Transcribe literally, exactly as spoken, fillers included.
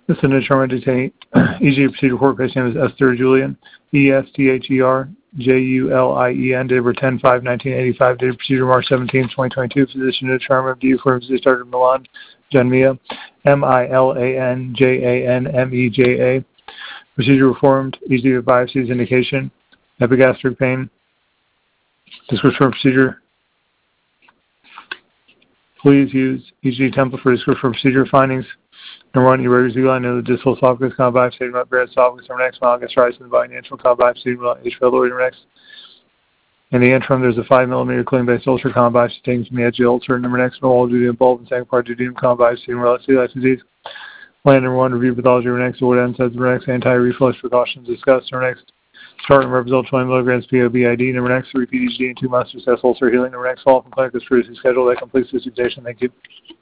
This is an determined detainee. E G procedure report. Patient name is Esther Julian. E S T H E R J U L I E N. Date of birth ten five nineteen eighty-five. Date of procedure March seventeenth, twenty twenty-two. Physician to determine view for physician started Milan Janmia. M I L A N J A N M E J A. Procedure performed. E G of biopsies indication. Epigastric pain. Description of procedure. Please use E G template for description of procedure findings. Number one, irregular Z-line of the distal esophagus, common biopsy, not bare esophagus, number next, smile gets rise in the body, natural common biopsy, H. pylori, number next. In the interim, there's a five millimeter clean-based ulcer, common biopsy taken from the edge of the ulcer, number next, normal duodenum bulb, and second part, duodenum common biopsy, and related celiac disease. Plan number one, review pathology, number next, what ends, number next, anti-reflux precautions discussed, number next. Start and result twenty milligrams P O B I D, number next, repeat E G in two months to assess ulcer healing, number next, follow-up and clinical scrutiny schedule that completes this examination. Thank you.